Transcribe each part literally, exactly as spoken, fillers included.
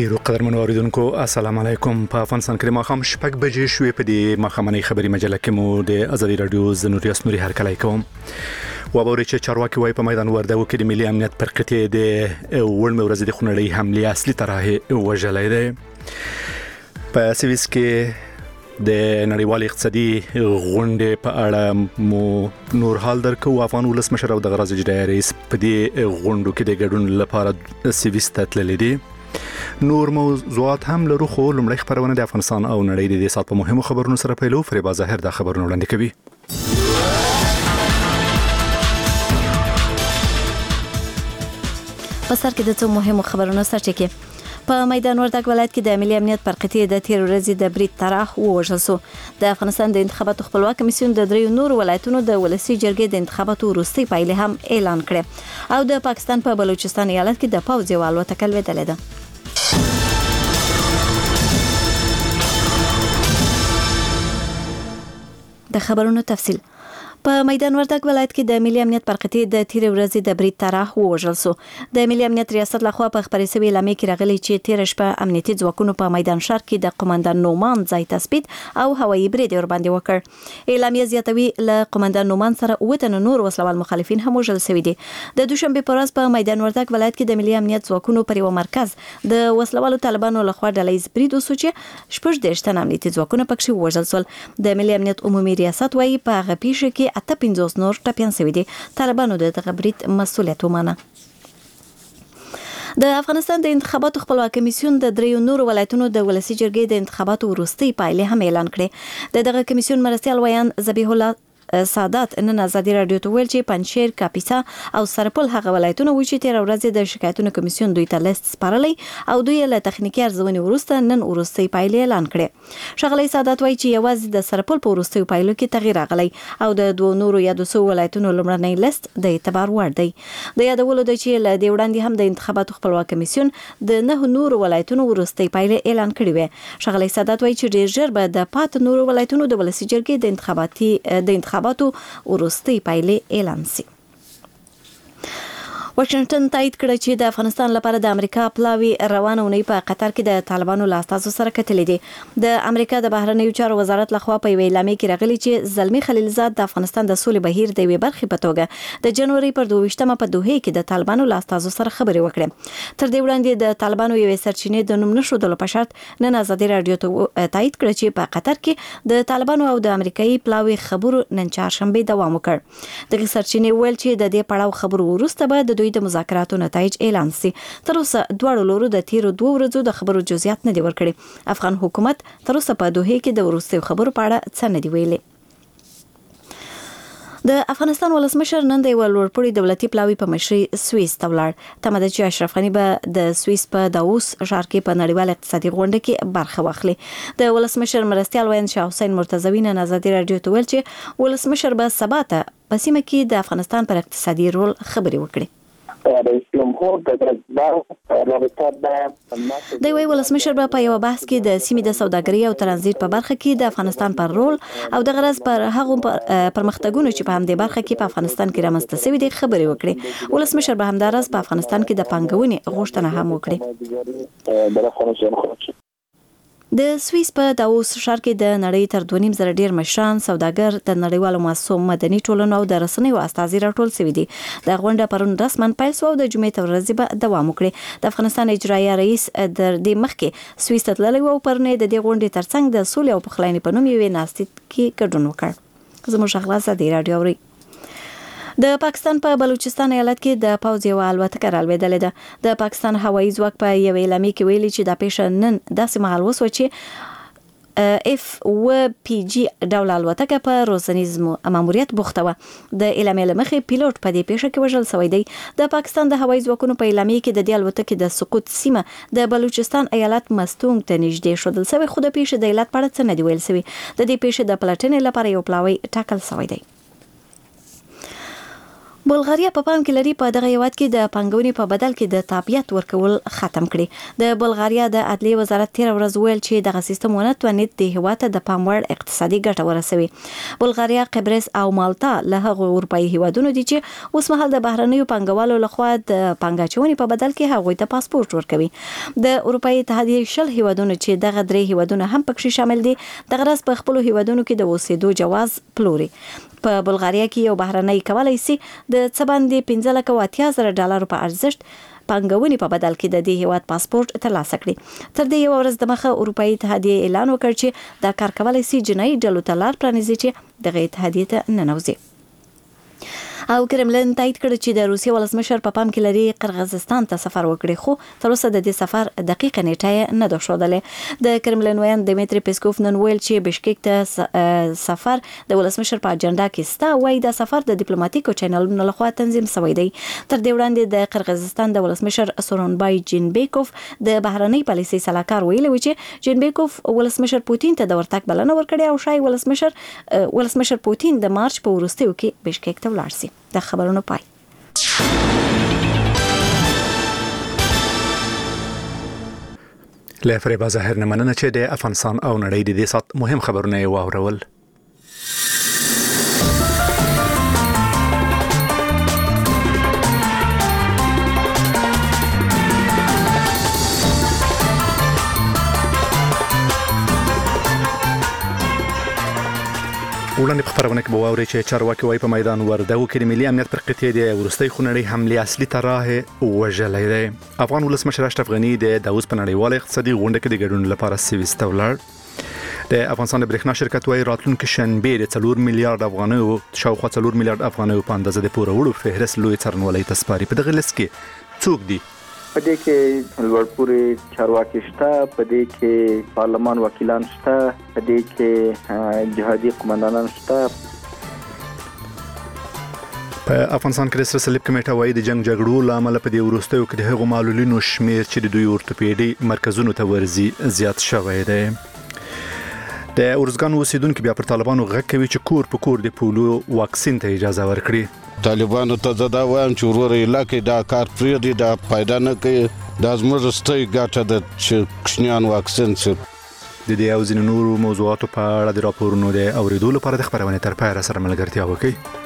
ډیرو قدرمنو اوریدونکو السلام علیکم. په افغانستان کې ماښام شپږ بجې شوې. په دې ماښامنۍ خبري مجله کې مو د ازادي رادیو د نوري اسنوري هرکلی کوم. وابوري چې چارواکي وای په میدان وردګو کې د ملي امنیت پر قطعه د وړمه ورځ د خونړۍ حمله اصلي طرح وژلې ده. په سويس کې د نړیوال اقتصادي غونډې په اړه مو نور حال درکو. افغان ولسمشر او د غرض اجرایي رئیس په دې غونډو کې د ګډون لپاره سويس ته تللي دي. نور موضوعات هم لرو، خو لمړی خبرونه د افغانستان او نړۍ د دې سات په مهمو خبرونو سره پیلو. فریبا ظاهر د خبرونو وړاندې کوي. په سر کې د څو مهمو خبرونو سرچینه په میدان وردګ ولایت کې د ملي امنیت پر قطعه د تیر ورځې د برید طرح ووژل شو. د افغانستان د انتخاباتو خپلواک کمیسیون د دریو نور ولایتونو د ولسی جرګې د انتخاباتو وروستي پایلې هم اعلان کړې او د پاکستان په بلوچستان ایالت کې د پوځ یو الوتکه لوېدلې ده. د خبرونو تفصیل. په میدان وردګ ولایت کې د ملي امنیت پر قطعه د تیر ورځې د برید طرح ووژل شو. د ملي امنیت ریاست لخوا په خبري سوي اعلامیه کې راغلي چې تیر شپه امنیتي ځواکونو په میدان شهر کې د قومندان نومان ځای تثبیت او هوایي برید ور باندې وکړ. اعلامیه زیاتوي له قومندان نومان سره وته نور وسلوال مخالفین هم وژل شوي دي. د دوشنبه په ورځ په میدان وردګ ولایت کې د ملي امنیت ځواکونو پر یو مرکز د وسلوالو طالبانو لخوا ډلهیز برید وسو چې شپږ دیرش تن امنیتي ځواکونه پکې وژل شول. د ملي امنیت عمومي ریاست وايي په هغه پیښه کې اته پنځوس نور ټپيان شوي دي. طالبانو د دغه برید مسؤلیت ومانه. د افغانستان د انتخاباتو خپلواک کمیسیون د دریو نور ولایتونو د ولسی جرګې د انتخاباتو وروستي پایلې هم اعلان کړې. د دغه کمیسیون مرستیال ویان ذبیح الله سادات نن ازادي رادیو ته ویل چې پنځشیر، کاپیسا او سرپل هغه ولایتونه و چې تیر ورځ د شکایتونو کمیسیون دوی ته لیست سپارلې او دوی له تخنیکی ارزونې وروسته نن وروستي پایلې اعلان کړې. شغلي سادات وایي چې یوازې د سرپل په وروستي پایلو کې تغییر راغلی او د دوه نورو یا د څو ولایتونو لمړنۍ لیست د اعتبار وړ دی. د یادولو د چې له دې وړاندې هم د انتخاباتو خپلواک کمیسیون د نه نورو ولایتونو وروستي پایلې اعلان کړې وې. شغلي سادات وایي چې ډیر ژر به د پات نورو ولایتونو د ولسی جرګې د انتخاباتي د انتخاباتو وروستي پایلې اعلان شي. واشنگټن تایید کړ چې د افغانستان لپاره د امریکا پلاوی روانه ونی په قطر کې د طالبانو له استازو سره کتلې دي. د امریکا د بهرنیو چارو وزارت لخوا په ویلامې کې راغلي چې زلمی خلیلزاد د افغانستان د سولې بهیر د وی برخې په توګه د جنوري پر دوه ویشتمه په دوحه کې د طالبانو له استازو سره خبرې وکړې. تر دې وړاندې د طالبانو یوې سرچینې د نوم نشو د لپاره نن ازادي رادیو ته تایید کړ چې په قطر کې د طالبانو او د امریکایي پلاوی خبرو نن چهارشنبه دوام وکړ. دغه سرچینې ویل چې د دې پړاو خبرو وروسته به د دوی د مذاکراتو نتایج اعلان شي. تر اوسه دواړو لورو د تیرو دوه ورځو د خبرو جزئیات نه دی ورکړي. افغان حکومت تر اوسه په دوحه کې د وروستیو خبرو په اړه څه نه دی ویلي. د افغانستان ولسمشر نن د ولورپوړي دولتي پلاوی په مشرۍ سويس ته ولاړ. تمه ده چې اشرف غني به د سويس په داووس ښار کې په نړیوال اقتصادي غونډه کې برخه واخلي. د ولسمشر مرستیال ویان شاه حسین مرتضوی نن ازادي رادیو ته ویل چې ولسمشر به سبا ته په سیمه کې د افغانستان پر اقتصادي رول خبرې وکړي. د وی ولسمشر به په یو بحث کې د سیمې د سوداګرۍ او ترانزیت په برخه کې د افغانستان پر رول او د غرض پر هغو پرمختګونو چې په همدې برخه کې په افغانستان کې رامنځته شوي دي خبرې وکړي. ولسمشر به همدارس په افغانستان کې د پانګونې غوښتنه هم وکړي. د سويس په داووس ښار کې د نړۍ تر دوه نیم زره ډیر مشران، سوداګر، د نړیوالو مؤسسو، مدني ټولنو او د رسنیو استازي راټول شوي دي. د غونډه پرون رسماً پیل شو او د جمعې تر ورځې به دوام وکړي. د افغانستان اجرایي رئیس د دې مخکې سويس ته تللی و او پرون د دې غونډې ترڅنګ د سولې او پخلاینې په نوم یوې ناستې کې ګډون وکړ. زموږ خلاصه دی رادیو اوري. د پاکستان په بلوچستان ایالت کې د پوځ یو الوتکه رالوېدلې ده. د پاکستان هوایي ځواک په یو اعلامیه کې ویلي چې دا پیښه نن داسې مهال وسوه چې اف و پی جی ډول الوتکه په روزنیز ماموریت بوخته وه. د اعلامیې له مخې پیلوټ په دې پیښه کې وژل شوی دی. د پاکستان د هوایي ځواکونو په اعلامیه کې د دې الوتکې د سقوط سیمه د بلوچستان ایالت مستونګ ته نږدې ښودل شوی، خو د پیښې د علت په اړه څه نه دی ویل شوي. د دې پیښې د پلټنې لپاره یو پلاوی ټاکل شوی دی. بلغاریا په پام کې لري په دغه هیواد کې د پانګونې په بدل کې د تابعیت ورکول ختم کړي. د بلغاریا د عدلیې وزارت تیر ورځ ویل چې دغه سیستم ونه توانید د هیواد ته د پام وړ اقتصادي ګټه ورسوي. بلغاریا، قبرس او مالټا له هغو اروپایي هیوادونو دي چې اوس مهال د بهرنیو پانګوالو لخوا د پانګاچونې په بدل کې هغوی ته پاسپورت ورکوي. د اروپایي اتحادیې شل هیوادونو چې دغه درې هیوادونه هم پکې شامل دي دغه ورځ په خپل هیوادونو کې د اوسېدو جواز پلوري. په بلغاریا کې یو بهرنی کولای شي د څه باندې پنځه لکه او اتیا زره ډالرو په ارزښت پانګونې په بدل کې د دې هیواد پاسپورت ترلاسه کړي. تر دې یو ورځ دمخه اروپایي اتحادیې اعلان وکړ چې دا کار کولای شي جنایي ډلو ته لار پرانیزي چې دغه اتحادیې ته ننوځي. او کرملن تایید کړ چې د روسیې ولسمشر په پام کې لري قرغیزستان ته سفر وکړي، خو تر اوسه د دې سفر دقیقه نیټه نه ده ښودلې. د کرملن ویان دمیتری پیسکوف نن ویل چې بشکیک ته سفر د ولسمشر په اجنډا کې ستا، وایي دا سفر د ډیپلوماټیکو چینلونو لخوا تنظیم شوی دی. تر دې وړاندې د قرغیزستان د ولسمشر سورونبای جینبیکوف د بهرنۍ پالیسۍ سلاکار ویلي و چې جینبیکوف ولسمشر پوتین ته د ورتګ بلنه ورکړې او شای ولسمشر ولسمشر پوتین د مارچ په وروستیو کې بشکیک ته ولاړ شي. د خبرونو پای. له فریبا ظاهر نه مننه چې د افغانستان او نړۍ د دې سات مهم خبرونه یې واورول. وړاندې په خبرونه کې به واورئ چې چارواکي وایي په میدان وردګو کې د ملي امنیت پر قطعې د وروستۍ خونړۍ حملې اصلي طرح وژلی دی. افغان ولسمشر اشرف غني د داوود په نړیواله اقتصادي غونډه کې د ګډون لپاره سویس ته ولاړ. د افغانستان د برېښنا شرکت وایي راتلونکي شنبې د څلور میلیارډ افغانیو شاوخوا څلور میلیارډ افغانیو په اندازه د پوروړو فهرست لوی څارنوالۍ ته سپاري. په دغه لیست کې څوک دي؟ په دې کې لوړپوړي چارواکي شته، په دې کې پارلمان وکیلان شته، په دې کې جهادي قومندانان شته. په افغانستان کې د سره صلیب کمیټه وایي د جنگ جګړو لامل په دې وروستیو کې د هغو معلولینو شمیر چې د دوی اورتوپیډي مرکزونو ته ورځي زیات شوی دی. د اورزګان اوسیدونکو بیا پر طالبانو غږ کوي چې کور په کور د پولو واکسین ته اجازه ورکړي. طالبانو ته زدا وایم چې ورور علاقې دا کار پرې دی، دا پیدا نه کوي، دا زموږ ستۍ ګټه ده چې کشنیان واکسین شي. د دې او ځینو نورو موضوعاتو په اړه د راپورونو د اوریدو لپاره د خبرونې تر پایه سره ملګرتیا وکړئ.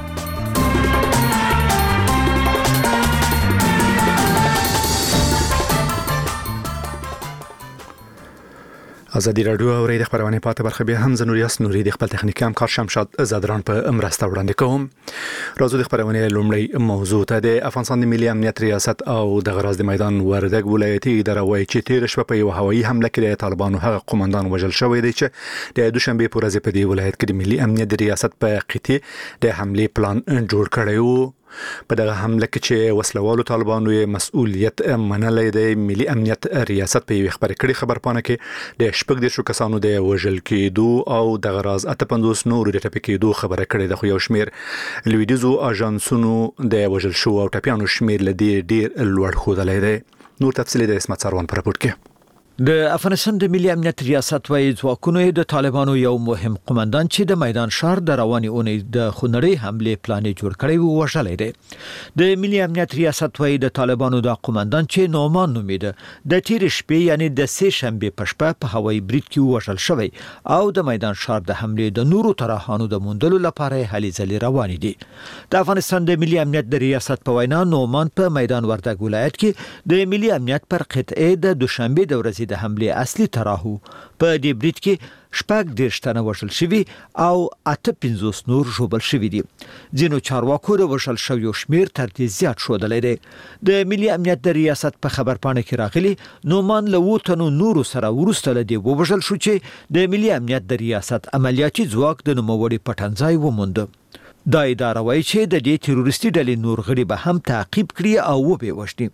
ازادي رادیو او ری د خبرونه پاتې برخه به هم زنوریاس نوري د خپل تخنیکی همکار شمشاد زادران په امرسته وړاندې کوم. راځو د خبرونه لومړی موضوع ته د افغانستان د ملي امنیت ریاست او د غراز د میدان وردګ ولایتي اداره وایي چې تیر شپه په یو هوایي حمله کې د طالبانو هغه قومندان وژل شوی دی چې د دوشنبه په ورځ په دې ولایت کې د ملي امنیت ریاست په قطعه د حمله پلان جوړ کړی و. په دغه حمله کې چې وسلوالو طالبانو یې مسؤلیت منلې د ملي امنیت ریاست په یو خبر کړي خبرپانه کې د شپږ د شو کسانو د وژل کېدو او د غراز اته پنځوس نور د ټپي کېدو خبره کړې ده، خو یو شمیر لویدیزو اژانسونو د وژل شو او ټپيانو شمیر لدی ډیر لوړ ښودلې ده. نور تفصیل د اسمت سروان پر راپور کې. د افغانستان د ملي امنیت ریاست وایي ځواکونو د طالبانو یو مهم قومندان چې د میدان شهر د رواني اونۍ د خونړۍ حمله پلان جوړ کړی و وژلی دی. د ملي امنیت ریاست وایي د طالبانو د قومندان چې نومان نومیده د تیر شپې یعنی د سه شنبه په شپه په هوایي برید کې وژل شوی او د میدان شهر د حمله د نورو طرحانو د موندلو لپاره هلې ځلې روانې دي. د افغانستان د ملي امنیت د ریاست په وینا نومان په میدان وردګ ولایت کې د ملي امنیت پر قطعه د دوشنبه د ورځې د حمله اصلي طرحو په دې برید کې شپږ دېرش تنه وژل شوي او اته پنځوس نور ژوبل شوي دي. ځینو چارواکو د وژل شویو شمیر تر دې زیات ښودلی دی. د ملي امنیت د ریاست په خبرپاڼه کې راغلي نومان له اووه تنو نورو سره وروسته له دې ووژل شو چې د ملي امنیت د ریاست عملیاتي ځواک د نوموړي پټنځای ومونده. دا اداره وایي چې د دې تروریستي ډلې نور غړي به هم تعقیب کړي او وبې وژني.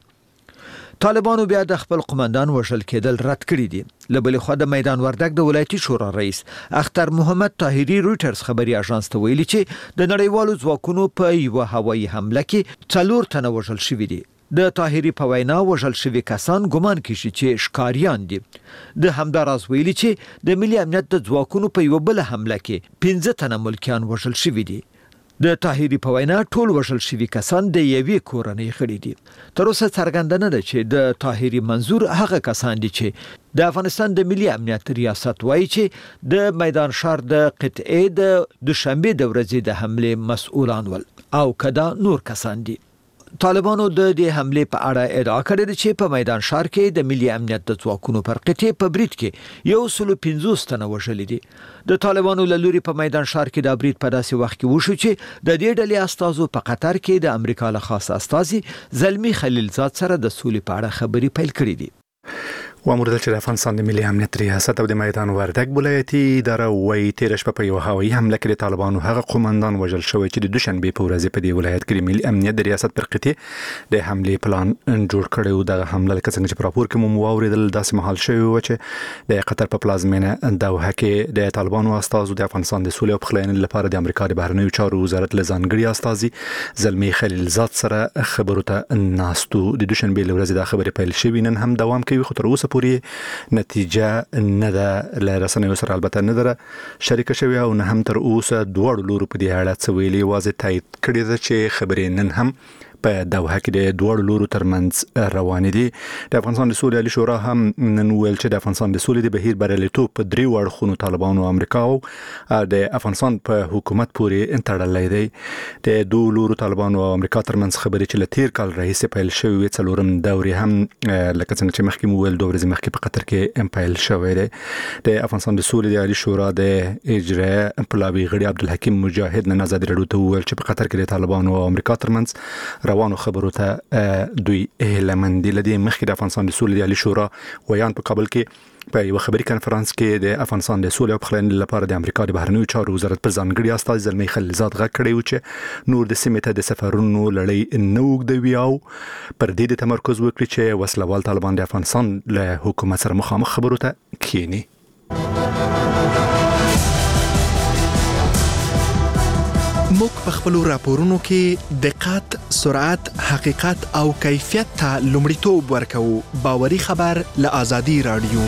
طالبانو بیا د خپل قومندان وژل کېدل رد کړی دي. له بلې خوا د میدان وردګ د ولایتي شورا رئیس اختر محمد طاهري رويټرز خبري اژانس ته ویلي چې د نړیوالو ځواکونو په یو هوایي حمله کې څلور تنه وژل شوي دي. د طاهري په وینا وژل شوي کسان ګمان کیږي چې ښکاریان دي. د همداراز ویلي چې د ملي امنیت د ځواکونو په یو بل حمله کې پنځه تنه ملکیان وژل شوي دي. د طاهری په وینا ټول وژل شوي کسان د یوې کورنۍ غړي دي. تر اوسه څرګنده نه ده چې د طاهری منظور هغه کسان دي چې د افغانستان د ملي امنیت ریاست وایي چې د میدان شهر د قطعې د دوشنبه د ورځې د حمله مسؤلان ول او کدا نور کسان دي. طالبانو د دې حمله په اړه ادعا کړې ده چې په میدان شهر کې د ملي امنیت د ځواکونو پر قطعې په برید کې یو سل پنځوس تنه وژل دي. د طالبانو له لوري په میدان شهر کې د برید په داسې وخت کې وشو چې د دې ډلې استازو په قطر کې د امریکا له خاص استازي زلمی خلیلزاد سره د سولې په اړه خبرې پیل کړې دي. وامر چې د افغانستان د ملي امنیت ریاست او د میدان وردګ ولایتي اداره وایي تیر شپه په یو هوایي حمله کې طالبانو هغه قومندان وژل شوی چې د دوشنبه په ورځ په دې ولایت کې ملي امنیت د ریاست پر قطعې د حمله پلان جوړ کړی و. د حمله لکه څنګه چې په راپور کې مو واوریدل داسې محل شوی و چې د قطر په پلازمینه دوحه کې د طالبانو استازو د افغانستان د سولې او پخلاینې لپاره د امریکا د بهرنیو چارو وزارت له ځانګړي استازي زلمی خلیلزاد سره خبرو ته ناستو. د دوشنبه ورځ د خبرې پیل شوی نن هم دوام کوي خو تر اوسه پورې نتیجه نه ده له رسنیو سره البته نه ده شریک شوی او نه هم تر اوسه دوه لورو په دې اړه څه ویلي واځي تایید کړی ده چې خبرې نن هم په دوحه کې د دوه لورو ترمنځ روان دي. د افغانستان د سولې عالی شورا هم نن ویل چې د افغانستان د سولې د بهیر بریالیتوب په درې اړخونو طالبانو او امریکا او د افغانستان په حکومت پورې تړلی دی. د دوه لورو طالبانو او امریکا ترمنځ خبرې چې له تیر کال راهیسې پیل شوې څلورم دورې هم لکه څنګه چې مخکې مو ویل دوه ورځې مخکې په قطر کې پیل شوی دی. د افغانستان د سولې د عالی شورا د اجرا پلاوي غړي عبدالحکیم مجاهد نن آزادي راډیو ته ویل چې په قطر کې د طالبانو او امریکا ترمنځ روانو خبرو ته دوی هلمندي لدی. مخکې د افغانستان د سولې د عالی شورا ویان په کابل کې په یو خبري کانفرنس کې د افغانستان د سولې او پخلاینې لپاره د امریکا د بهرنیو چارو وزارت پر ځانګړي استازي زلمی خلیلزاد غږ کړی و چې نور د سیمې ته د سفرونو لړۍ نه اوږدوي او پر دې د تمرکز وکړي چې وسلوال طالبان د افغانستان له حکومت سره مخامخ خبرو ته کېني. موږ په خپل راپورونو کې دقت، سرعت، حقیقت او کیفیت ته لومړیتوب ورکوو. باوري خبر له آزادي راډیو.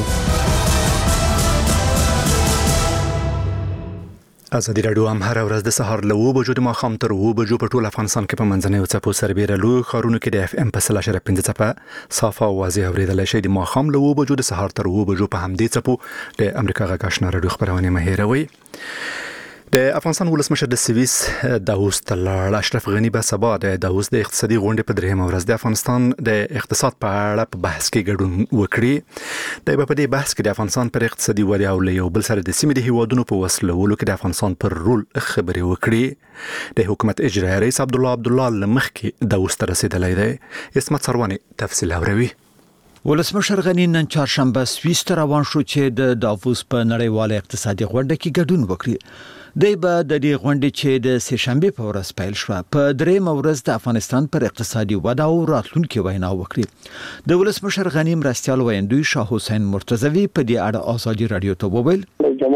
آزادي راډیو هم هر ورځ د سهار له اوه بجو د ماښام تر اوه بجو په ټول افغانستان کې په منځنیو څپو سربېره لوی ښارونو کې د اف ام په سل اشاریه پنځه څپه صافه او واضح اورېدلی شئ. د ماښام له اوه بجو د سهار تر اوه بجو په همدې څپو د امریکا غږ آشنا راډیو خپرونې مه هېروئ. د افغانستان ولسمشر د سویس داوود ته لاړ. اشرف غنی به سبا د داوود د اقتصادي غونډې په درېیمه ورځ د افغانستان د اقتصاد په اړه په بحث کې ګډون وکړي. د په دې بحث کې د افغانستان پر اقتصادي ودې او له یو بل سره د سیمې د هیوادونو په وصلولو کې د افغانستان پر رول خبرې وکړي. د حکومت اجرایي رئیس عبدالله عبدالله لمخکې داوود ته رسیدلی دی. اسمت سروانی تفصیل اوري. ولسمشر غنی نن چهارشنبه سویس ته روان شو چې د داووس په نړیواله اقتصادي غونډه کې ګډون وکړي. دی به د دې غونډې چې د سه شنبه په ورځ پیل شو په درېیمه ورځ د افغانستان پر اقتصادي وده او راتلونکي وینا وکړي. د ولسمشر غنی مرستیال ویندوی شاه حسین مرتضوی په دې اړه آزادي راډیو ته وویل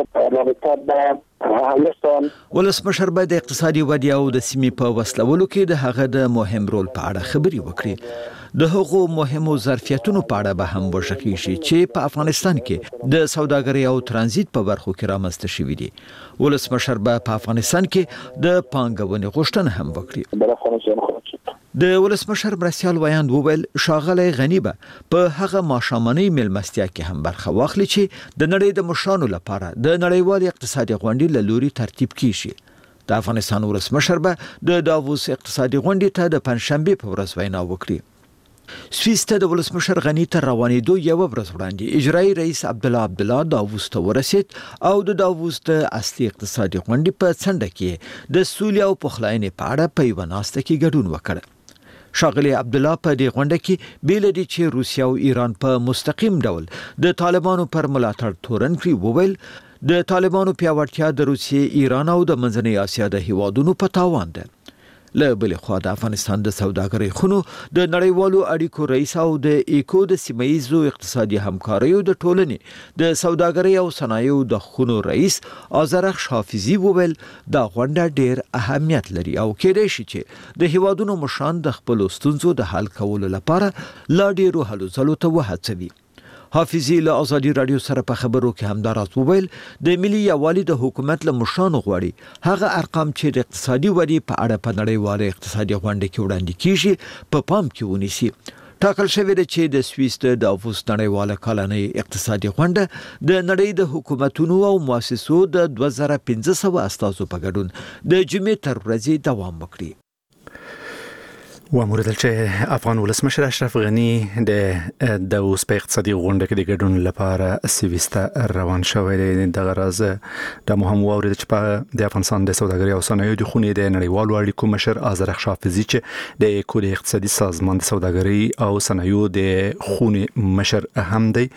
ولسمشر به د اقتصادي ودې او د سیمې په وسلولو کې د هغه د مهم رول په اړه خبري وکړي. د هغو مهمو ظرفیتونو په اړه به هم وشکې شي چې په افغانستان کې د سوداګرۍ او ترانزیت په برخو کې رامنځته شوي دي. ولسمشر به په افغانستان کې د پانګونې غوښتنه هم وکړي. د ولسمشر مرستیال ویاند وویل ښاغلی غنی به په هغه ماښامنۍ مېلمستیا کې هم برخه واخلي چې د نړۍ د مشرانو لپاره د نړیوالې اقتصادي غونډې له لوري ترتیب کیږي. د افغانستان ولسمشر به د داووس اقتصادي غونډې ته د پنځشنبه په ورځ وینا وکړي. سویس ته د ولسمشر غنی تر روانېدو یو ورځ وړاندې اجرایي رئیس عبدالله عبدالله داووس ته ورسید او د داووس د اصلي اقتصادي غونډې په څنډه کې د سولې او پخلاینې په اړه په یوه ناسته کې ګډون وکړ. ښاغلی عبدالله په دې غونډه کې بېله دې چې روسیه او ایران په مستقیم ډول د طالبانو پر ملاتړ تورن کړي وویل د طالبانو پیاوړتیا د روسیې، ایران او د منځنۍ اسیا د هیوادونو په تاوان ده. له بلې خوا د افغانستان د سوداګرۍ خونو د نړیوالو اړیکو رئیس او د ایکو د سیمه‌ییزو اقتصادي همکاریو د ټولنې د سوداګرۍ او صنایعو د خونو رئیس آذرخش حافظي وویل دا غونډه ډېر اهمیت لري او کېدای شي چې د هیوادونو مشران د خپلو ستونزو د حل کولو لپاره لا ډېرو هلو ځلو ته وهڅوي. حافظي له ازادي رادیو سره په خبرو کې هم دراز وویل د ملي یووالي د حکومت له مشرانو غواړي هغه ارقام چې د اقتصادي ودې په اړه په نړیواله اقتصادي غونډه کې وړاندې کیږي په پام کې ونیسي. ټاکل شوی دی چې د سویس د دافوس نړیواله کلنۍ اقتصادي غونډه د نړۍ د حکومتونو او مؤسسو د دوه زره پنځه سوه استازو په ګډون د جمعې تر ورځې دوام وکړي. واموردل چې افغان ولسمشر اشرف غنی د د اوس په اقتصادي غونډه کې د ګډون لپاره سویس ته روان شوی دی. د غرض د مهم واورید چې په د افغانستان د سوداګرۍ او صنایعو د خونې د نړیوالو اړیکو مشر آذر حافظي چې د کود اقتصادي سازمان د سوداګرۍ او صنایعو د خونې مشر هم دی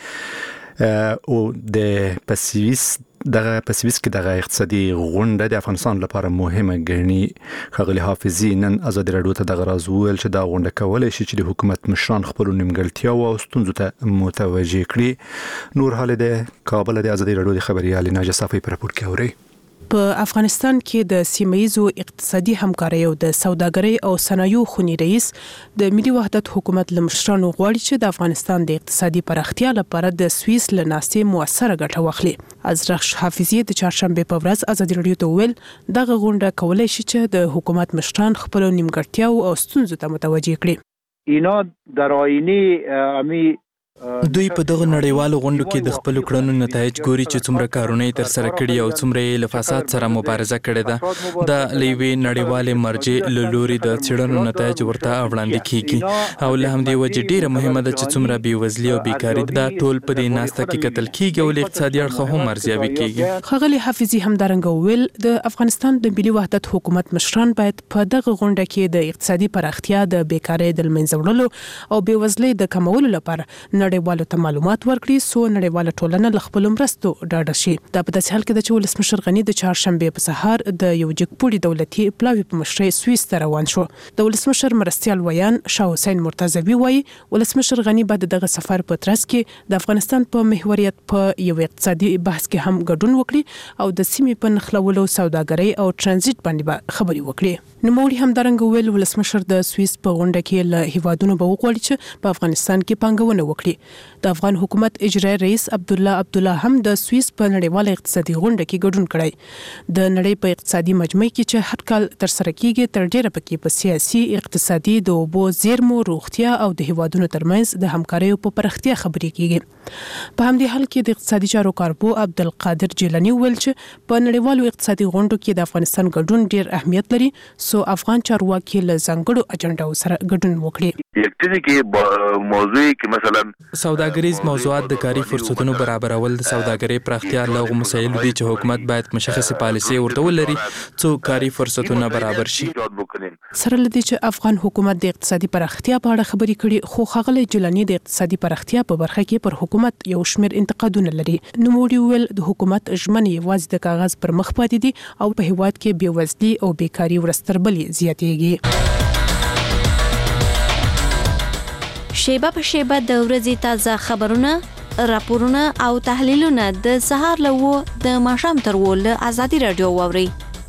او د پسویس دغه پسویس کې دغه اقتصادي غونډه د افغانستان لپاره مهمه ګڼي. ښاغلي حافظي نن ازادي راډیو ته دغه راز وویل چې دا غونډه کولای شي چې د حکومت مشران خپل نیمګړتیاو او ستونزو ته متوجه کړي. نور حال د کابل د ازادي راډیو د خبريال ناجه صافي پر راپور کې اوري. په افغانستان کې د سیمه‌یزو اقتصادي همکارۍ او د سوداګرۍ او صنایعو خونې رئیس د ملي وحدت حکومت لمشرانو غواړي چې د افغانستان د اقتصادي پراختیا لپاره د سویس له ناستې موثره ګټه واخلي. آذر حافظي د چهارشنبه په ورځ ازادي راډیو ته ویل دغه غونډه کولای شي چې د حکومت مشران خپل نیمګړتیاو او ستونزو ته متوجه کړي. اینا در آینه امی دوی په دغه نړیوالو غونډو کې د خپل کړنو نتایج ګوري چې څومره کارونه تر سره کړي او څومره یې له فساد سره مبارزه کړې ده. د لیوي نړیوالې مرجع له لوري د څېړنو نتایج ورته وړاندې کیږي او له همدې وجې ډیره مهمه ده چې څومره بېوزلي او بیکاري دا ټول په دې ناسته کې کتل کیږي او له اقتصادي اړخه هم ارزیابي کیږي. ښاغلي حافظي همدارنګه ویل د افغانستان د ملي وحدت حکومت مشران باید په دغه غونډه کې د اقتصادي پراختیا د بیکارۍ د منځه وړلو او بېوزلۍ د کمولو لپاره نړیوالو ته معلومات ورکړي سو نړیواله ټولنه له خپل مرستو ډاډه شي. دا په داسې حال کې د ولسمشر غنی د چهارشنبه په سهار د یو جګپوړي دولتي پلاوي په مشرۍ سویس ته روان شو. د ولسمشر مرستيال ویان شاه حسین مرتضوی وایي ولسمشر غنی بعد دغه سفر په ترڅ کې د افغانستان په محوریت په یو اقتصادي بحث کې هم ګډون وکړي او د سیمې په نخلولو سوداګرۍ او ترانزیت باندې خبري وکړي. نوموړي همدارنګه ویل ولسمشر د سویس په غونډه کې له هیوادونو به وغواړي چې په افغانستان کې پانګونه وکړي. د افغان حکومت اجرایی رئیس عبد الله عبد الله هم د سویس په نړیواله اقتصادي غونډه کې ګډون کړی. د نړۍ په اقتصادي مجمع کې چې هر کال تر سره کیږي تر ډیره پکې په سیاسي اقتصادي د اوبو زیرمو روغتیا او د هیوادونو ترمنځ د همکاریو په پراختیا خبرې کیږي. په همدې حال کې د اقتصادي چارو کارپو عبد القادر جیلانی ویل چې په نړیوالو اقتصادي غونډو کې د افغانستان ګډون ډیر اهمیت لري سو افغان چارواکي له ځانګړو اجنډاو سره ګډون وکړي. یکتنی کې موضوع کې مثلا سوداګریز موضوعات د کاري فرصتونو برابرول د سوداګرۍ پراختیا له مسایلو دي چې حکومت باید مشخصه پالیسي ورته ولري څو کاري فرصتونه برابر شي. سره لدی چې افغان حکومت د اقتصادي پراختیا په اړه خبرې کړي خو ښاغلي جیلانی د اقتصادي پراختیا په برخه کې پر حکومت یو شمېر انتقادونه لري. نوموړي ویل د حکومت ژمنې یوازې د کاغذ پر مخ پاتې دي او په هیواد کې بېوزلي او بیکاري ورستربلې زیاتېږي. شیبه په شیبه د ورځې تازه خبرونه راپورونه او تحلیلونه د سهار له و د ماښام تر و له ازادي راډیو واوري.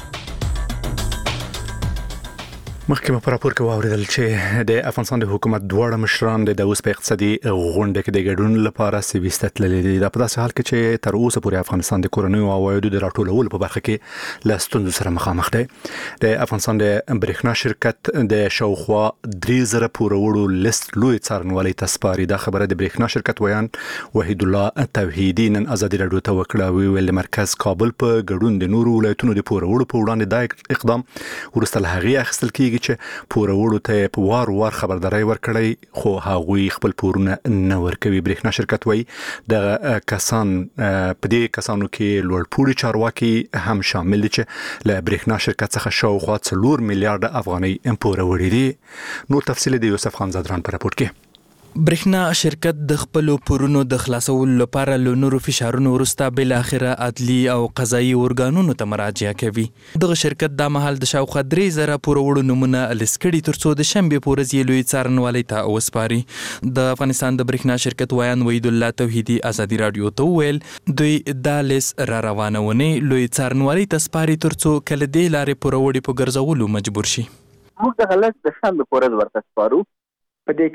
مخکې په راپور کې واوریدل چې د افغانستان د حکومت دواړه مشران د اوس په اقتصادي غونډه کې د ګډون لپاره سویس ته تللي دي. دا په داسې حال کې چې تر اوسه پورې افغانستان د کورنیو عوایدو د راټولولو په برخه کې له ستونزو سره مخامخ دی. د افغانستان د برېښنا شرکت د شاوخوا درې زره پورولو لیست لوی څارنوالۍ ته سپاري. دا خبره د برېښنا شرکت ویان وحید الله توحیدي نن ازادي راډیو ته وکړه. ویل مرکز کابل په ګډون د نورو ولایتونو د پورولو په وړاندې دا اقدام ورسته له هغې اخیستل کیږي چې پورولو ته په وار وار خبرداري ورکړي خو هغوی خپل پورونه نه ورکوي. برېښنا شرکت وایي د کسان په دې کسانو کې لوړپوړي چارواکي هم شامل دي چې له برېښنا شرکت څخه شاوخوا څلور میلیارډ افغانۍ پور وړي دي. نور تفصیل د یوسف خان زادران په راپور کې. برېښنا شرکت د خپل پورونو د خلاصولو لپاره له نورو فشارونو وروسته بل اخره عدلي او قضایي ارګانونو ته مراجعه کوي. دغه شرکت د مهال د شاوخوا درې زره پورولو نمونه لیسکړي ترڅو د شنبه پورز یې لوی څارنوالۍ ته وسپاري. د افغانستان د برېښنا شرکت ویان وحید الله توحیدي ازادي راډیو ته ویل دوی د لیس را روانونه لوی څارنوالۍ ته سپاري ترڅو کله دې لارې پورولې په ګرځولو مجبور شي. موږ د غلط د شنبه پورز ورته سپارو په دې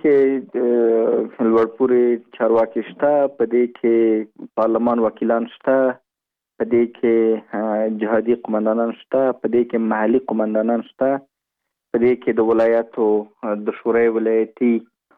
کې لوړپوړي چارواکي شته، په دې کې پارلمان وکیلان شته، په دې کې جهادي قومندانان شته، په دې کې محلي قومندانان شته، په دې کې د ولایتو د شورای ولایتي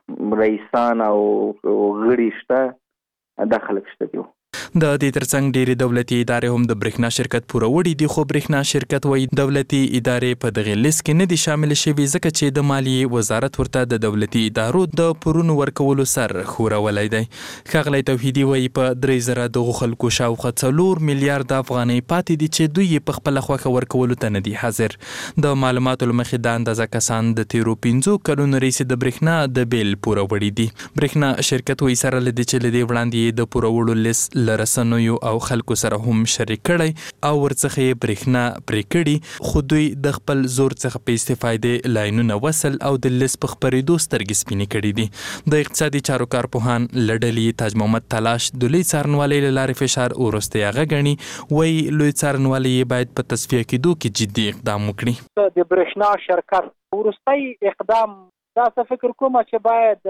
رئیسان او غړي شته، دا خلک شته دي. د دې ترڅنګ ډېری دولتي ادارې هم د برېښنا شرکت پوروړي دي، خو برېښنا شرکت وایي دولتي ادارې په دغه لیست کې نه دي شامل شوي ځکه چې د مالیې وزارت ورته د دولتي ادارو د پورونو ورکولو سر ښورولی دی. ښاغلی توحیدي وایي په درې زره دغو خلکو شاوخوا څلور میلیارده افغانۍ پاتې دي چې دوی یې په خپله خوښه ورکولو ته نه دي حاضر. د معلوماتو له مخې دا اندازه کسان د تیرو پنځو کلونو راهیسې د برېښنا د بیل پوروړي دي. برېښنا شرکت وایي سره له دې چې له دې وړاندې یې د پوروړو لیست له رسنیو او خلکو سره هم شریک کړی او ورڅخه یې برېښنا پرې کړي، خو دوی د خپل زور څخه په استفادې لاینونه وصل او د لیست په خپرېدو سترګې سپینې کړي دي. د اقتصادي چارو کارپوهان له ډلې تاج محمد تلاش د لوی څارنوالۍ له لارې فشار وروسته هغه ګڼي، وایي لوی څارنوالۍ یې باید په تصفیه کېدو کې جدي اقدام وکړي. د برېښنا شرکت وروستی اقدام دا څه فکر کوم چې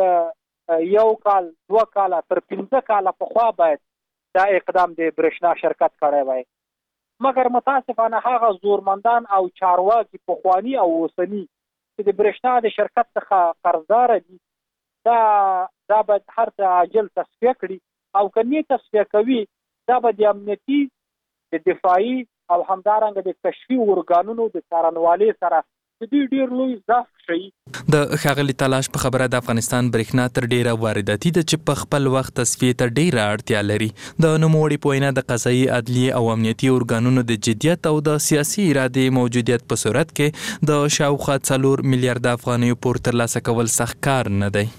باید یو کال دوه کاله تر پنځه کاله پخوا باید دا اقدام د برېښنا شرکت کړی وای، مګر متاسفانه هغه زورمندان او چارواکي پخواني او اوسني چې د برېښنا د شرکت څخه قرضدار دي دا دا باید هر څه عاجل تصفیه کړي، او که نه تصفیه کوي دا به د امنیتي د دفاعي او همدارنګه د کشفي ارګانونو د څارنوالۍ سره دوی ډیر لوی ضعف شي. د ښاغلي تلاش په خبره د افغانستان برېښنا تر ډیره وارداتي ده چې په خپل وخت تصفیې ته ډیره اړتیا لري. د نوموړي په وینا د قضایي، عدلیې او امنیتي ارګانونو د جدیت او د سیاسي ارادې موجودیت په صورت کې د شاوخوا څلور میلیارده افغانیو پور ترلاسه کول سخت کار نه دی.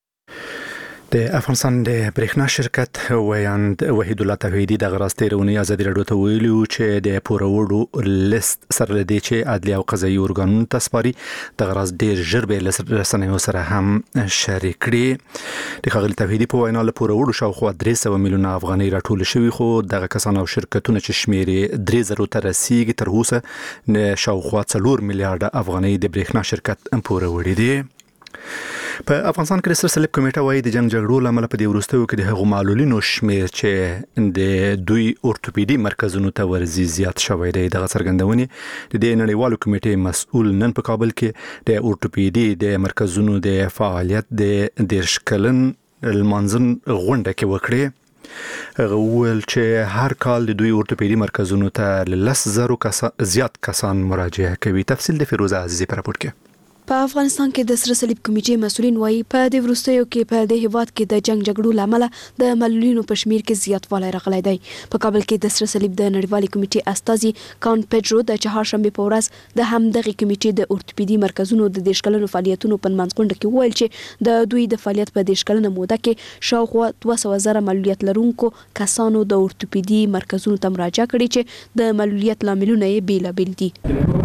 د افغانستان د برېښنا شرکت ویاند وحید الله توحیدي د غراس تیرونی ازادي راډیو ته ویلو چې د پوروړو لیست سره لدی چې عدلیه او قضایي ارګانونو ته سپاري د غراس ډیر ژر به رسنیو سره هم شریک کړي. د ښاغلي توحیدي په وینا له پوروړو شاوخوا درې سوه میلیونه افغانۍ راټول شوي، خو دغه کسان او شرکتونه چې شمیر یې درې زرو ته رسیږي تر اوسه شاوخوا څلور میلیارډه افغانۍ د برېښنا شرکت پوروړي دي. په افغانستان کې د سر صلیب کمیټه وایي د جنگ جګړو لامل په دې وروستیو کې د هغو معلولینو شمیر چې د دوی اورتوپیدي مرکزونو ته ورځي زیات شوی دی. دغه څرګندونې د دې نړیوالو کمیټې مسؤل نن په کابل کې د اورتوپیدي د مرکزونو د فعالیت د دیرش کلن لمانځن غونډه کې وکړې. هغه وویل چې هر کال د دوی اورتوپیدي مرکزونو ته لس زرو زیات کسان مراجعه کوي. تفصیل د فیروزه عزیزی په راپور کې. په افغانستان کې د سر صلیب کمیټې مسؤلین وایي په دې وروستیو کې په دې هیواد کې د جنگ جګړو لامل د معلولینو په شمیر کې زیاتوالی راغلی دی. په کابل کې د سر صلیب د نړیوالې کمیټې استازي کان پیډرو د چهارشنبه په ورځ د همدغه کمیټې د اورتوپیدي مرکزونو د دیرش کلنو فعالیتونو په منځ غونډه کې وویل چې د دوی د فعالیت په دیرش کلنه موده کې شاوخوا دوه سوه زره معلولیت لرونکو کسانو د اورتوپیدي مرکزونو ته مراجعه کړې چې د معلولیت لاملونه یې بیلابیل دي.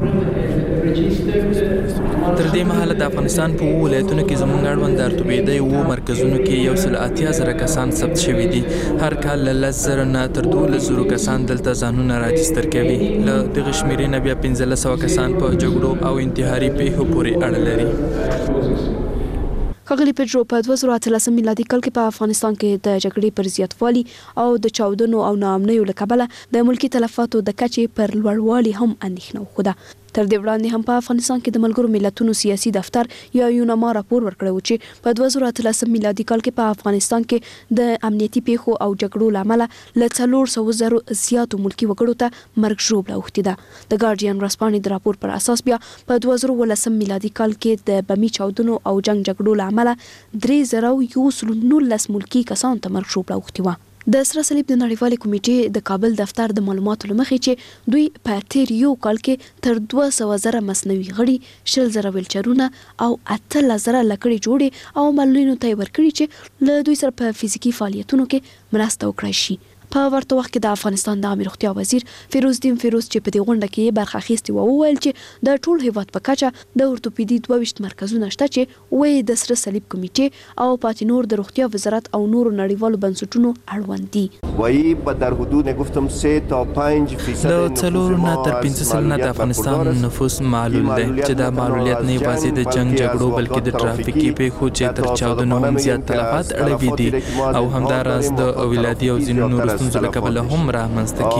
تر دې مهاله د افغانستان په اووه ولایتونو کې زموږ اړوند د اورتوپیدي اووه مرکزونو کې یو سل اتیا زره کسان ثبت شوي دي. هر کال له لس زره نه تر دولس زرو کسان دلته ځانونه راجستر کوي. له دغه شمېرې نه بیا پنځلس سوه کسان په جګړو او انتحاري پیښو پورې اړه لري. ښاغلي پیډرو په دوه زره اتلسم میلادي کال کې په افغانستان کې د جګړې پر زیاتوالي او د چاودنو او ناامنیو له کبله د ملکي تلفاتو د کچې پر لوړوالي هم اندېښنه وښوده. تر دې وړاندې هم په افغانستان کې د ملګرو ملتونو سیاسي دفتر یا یوناما راپور ورکړی و چې په دوه زره اتلسم میلادي کال کې په افغانستان کې د امنیتي پیښو او جګړو له امله له څلور سوه زرو زیاتو ملکي وګړو ته مرګ ژوبله اوښتې ده. د ګارډین ورځپاڼې د راپور پر اساس بیا په دوه زره اوولسم میلادي کال کې د بمي چاودنو او جنگ جګړو له امله درې زره یو سل نولس ملکي کسانو ته مرګ ژوبله اوښتې وه. د سر صلیب د نړیوالې کمیټې د کابل دفتر د معلوماتو له مخې چې دوی په تیر یو کال کې تر دوه سوه زره مصنوعي غړي، شل زره ویلچرونه او اتلس زره لکړې جوړې او معلولینو ته یې ورکړي چې له دوی سره په فزیکي فعالیتونو کې مرسته وکړای شي. په ورته وخت کې د افغانستان د عامه روغتیا وزیر فیروز الدین فیروز چې په دې غونډه کې برخه اخیستې و وویل چې د ټول هیواد په کچه د اورتوپیدي دوه ویشت مرکزونه شته چې وایي د سره صلیب کمیټې او پاتې نور د روغتیا وزارت او نورو نړیوالو بنسټونو اړوند دي. وایي په در حدود گفتم سه تا پنج فیصد د څلور نه تر پنځه سلنه د افغانستان نفوس معلول دی چې دا معلولیت نه یوازې د جنگ جګړو بلکې د ترافیکي پیښو چې تر چاودنو هم زیات تلفات اړوي دي او همداراز د ولادي او ځینو نورو ستونزو له کبله هم رامنځته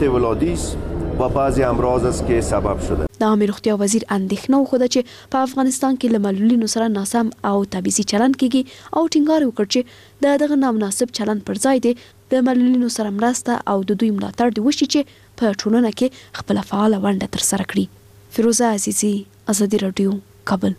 کیږي. و بعضی امراض است که سبب شده. د عامه روغتیا وزیر اندېښنه وښوده چې په افغانستان کې له معلولینو سره ناسم او تبعیضي چلند کیږي او ټینګار وکړ چې د دغه نامناسب چلند پر ځای دی د معلولینو سره مرسته او د دوی ملاتړ دی وشي چې په ټولنه کې خپل فعال ونډه تر سره کړي. فیروزه عزیزی، ازادي رادیو، کابل.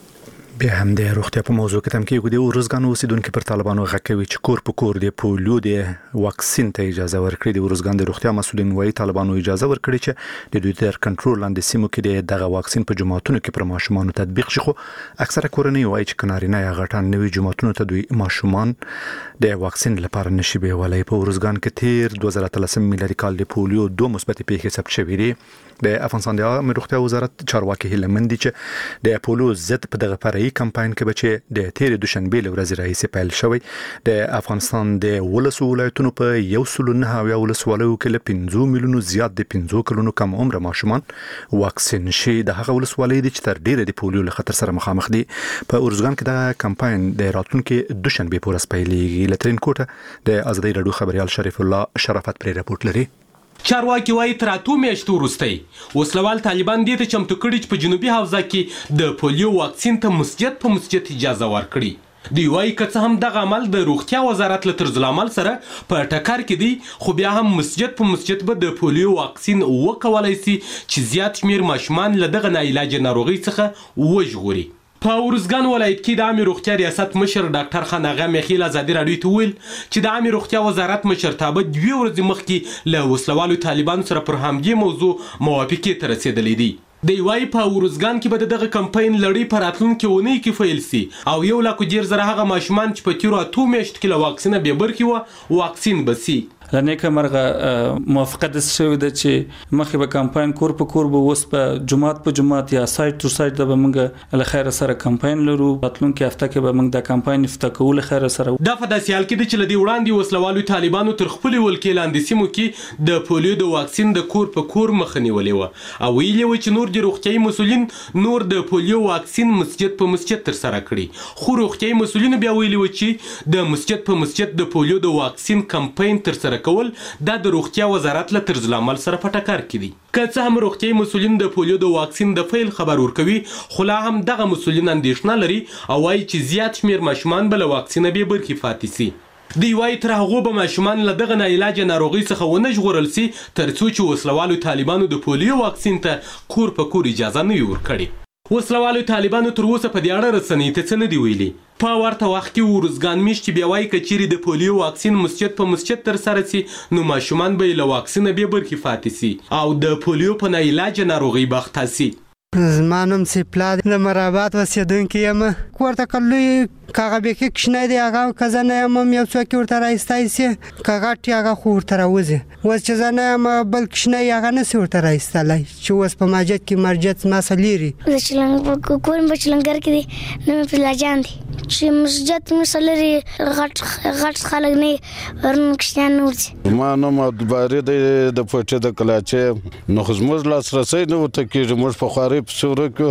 بیا هم د روغتیا په موضوع کې تم کې د ورزګان اوسیدونکو پر طالبانو غکوي چې کور په کور د پولیو د واکسین ته اجازه ورکړي. د ورزګان د روغتیا مسولین وايي طالبانو اجازه ورکړي چې د دوی تر کنټرول لاندې سیمو کې دغه واکسین په جماعتونو کې پر ماشومان تطبیق شي، خو اکثره کورنۍ وايي چې کنارینه یا غټان نوي جماعتونو ته دوی ماشومان د واکسین لپاره نشي بیولای. په ورزګان کې تیر دوه زره اتلسم میلادي کال د پولیو دوه مثبت پیښې ثبت شوې دي. د افغانستان د عامه روغتیا وزارت چارواکي هیله دي چې د پولیو ضد په دغه فرعي کمپاین کې به چې د تیر دوشنبه له ورځې راهیسې پیل شوی. د افغانستان د ولسو ولایتونو په یو سل نه او ولسوالیو کې له پنځه میلیونو زیات د پنځه کلونو کم عمر ماشومان واکسین شي. د هغه ولسوالۍ دي چې تر ډیره د پولیو له خطر سره مخامخ دي. په ورزګان کې د کمپاین د راتلونکو دوشنبه پورې پیلېږي. لترین کوټه د ازادي رادیو خبريال شریف الله شرافت پر راپورټ لري. چارواکي وايي تر اتو میاشتو وروسته وسلوال طالبان دې ته چمتو کړي چې په جنوبي حوزه کې د پولیو واکسین ته مسجد په مسجد اجازه ورکړي. دوی وايي که څه هم دغه عمل د روغتیا وزارت له طرزالعمل سره په ټکر کې دی، خو بیا هم مسجد په مسجد به د پولیو واکسین وکولای شي چې زیات شمیر ماشومان له دغه ناعلاجه ناروغي څخه وژغوري. په ورزګان ولایت کې د عامه روغتیا ریاست مشر ډاکټر خان اغا میخیل ازادي رادیو ته ویل چې د عامه روغتیا وزارت مشرتابه دوه ورځې مخکې له وسلوالو طالبانو سره پر همدې موضوع موافقې ته رسیدلې دي. دی وايي په ورزګان کې به دغه کمپاین لړۍ په راتلونکي اونۍ کې فعال سي او یو لاک ډیر زره هغه ماشومان چې په تیرو اتو میاشتو کې له واکسینه بې برخې وو واکسین به سي. لنیکه مرغه موافقه د شوې ده چې مخکې به کمپاین کور په کور به وس په جماعت په جماعت یا سایت تو سایت د به موږ له خیر سره کمپاین لرو. راتلونکي هفته کې به موږ د کمپاین افتتاح کول خیر سره. دا په داسې حال کې چې لدی وړاندې وسلوالو طالبانو تر خپل ولکې لاندې سیمو کې د پولیو د واکسین د کور په کور مخنیولې و او ویلي و چې نور د روغتیايي مسولین نور د پولیو واکسین مسجد په مسجد تر سره کړي، خو روغتیايي مسولین بیا ویلي و چې د مسجد په مسجد د پولیو د واکسین کمپاین تر سره کول دا د روغتیا وزارت له طرزالعمل سره په ټکر کې دي. که څه هم روغتیايي مسولین د پولیو د واکسین د فعل خبر ورکوي، خو لا هم دغه مسولین اندېښنه لري او وايي چې زیات شمیر ماشومان به له واکسینه بې برخې پاتې سي. دوی وايي تر هغو به ماشومان له دغه ناعلاجه ناروغۍ څخه ونه ژغورل سي تر څو چې وسلوالو طالبانو د پولیو واکسین ته کور په کور اجازه نه وي ورکړې. وسلوالو طالبانو تر اوسه په دې اړه رسنۍ ته څه نه دي ویلي. په ورته وخت کې ورزګان میشتي بیا وايي که چیرې د پولیو واکسین مسجد په مسجد تر سره سي نو ماشومان به له واکسینه بې برخې پاتې سي او د پولیو په ناعلاجه ناروغۍ بخته سي. زما نوم سپلا د مرابات اوسېدونکی یم. کور ته که لوی که هغه بیخي کوچنی دی هغه که زه نه یم یو څوک ورته رایستی سي، که غټ یې هغه خو ورته راوځي. اوس چې زه نه یم بل کوچنی هغه نسي ورته رایستلی چې اوس په مسجد کې مسجد ما څه لري. زه کور مې په چلنګر کې دی، نوم یې فلاجان دی چې مسجد مې څه لري غټ غټ خلک نه ورن کوچنیان نه ورځي. ما نوم عبدالباري دی د پوټې د کلاچې. نو خو زموږ لاسرسی نه ورته کېږي. موږ په خوارۍ پسې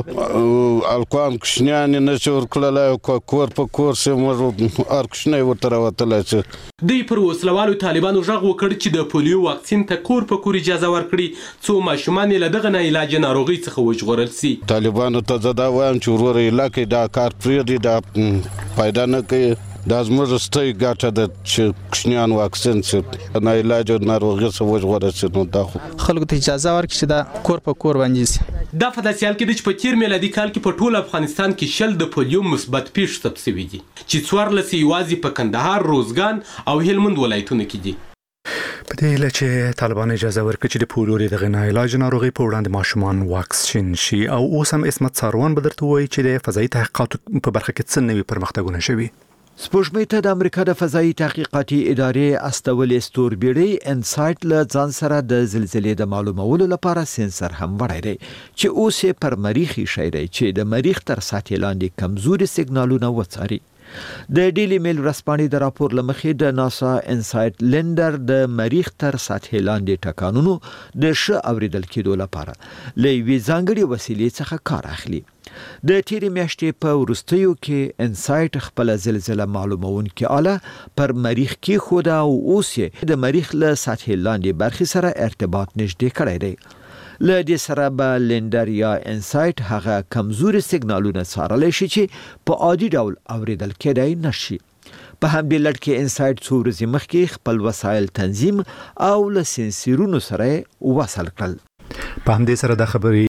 ورکو الکوان کوچنیان یې نشي ورکړلی، کور په کور سي موږ هر کوچنی ورته راوتلی سي. دوی پر وسلوالو طالبانو غږ وکړ چې د پولیو واکسین ته کور په کور اجازه ورکړي څو ماشومان یې له دغه ناعلاجه ناروغۍ څخه وژغورل سي. طالبانو ته زه دا وایم چې وروره علاقې دا کار پرېږدي، دا پیدا نه کوي. دا زموږ ستۍ ګټه ده چې کوچنیان واکسین سي ناعلاجه ناروغۍ څخه وژغورل سي. نو دا خو خلکو ته اجازه ورکړي چې دا کور په کور باندې سي. دا په داسې حال کې دی چې په تیر میلادي کال کې په ټول افغانستان کې شل د پولیو مثبت پیښې ثبت شوي دي چې څوارلس یوازې په کندهار، روزګان او هلمند ولایتونو کې دي. په دې هیله چې طالبان اجازه ورکړي چې د پولیو د دغه ناعلاجه ناروغۍ په وړاندې ماشومان واکسین شي. او اوس هم عصمت څاروان به درته وایي چې د فضایي تحقیقاتو په برخه کې څه نوي پرمختګونه شوي. سپوږمۍ ته د امریکا د فضایي تحقیقاتي ادارې استولې ستوربیړۍ انسایټ له ځان سره د زلزلې د معلومولو لپاره سنسر هم وړی دی چې اوس یې پر مریخ ایښی دی چې د مریخ تر سطحې لاندې کمزوري سیګنالونه وڅاري. د ډیلی میل ورځپاڼې د راپور لمخې د ناسا انسایټ لینډر د مریخ تر سطحې لاندې ټکانونو د ښه اوریدل کېدو لپاره له یوې ځانګړې وسیلې څخه کار اخلي. د تیرې میاشتې په وروستیو کې انسایټ خپل زلزلہ معلومونکې آله پر مریخ کې خوده او اوس یې د مریخ له سطحې لاندې برخې سره ارتباط نږدې کړی دی. له دې سره به لینډر یا انسایټ هغه کمزوري سیګنالونه څارلی شي چې په عادي ډول اوریدل کېدای نشي. په همدې لړ کې انسایټ څو ورځې مخکې خپل وسایل تنظیم او له سنسرونو سره وصل کړل. په همدې سره د خبرې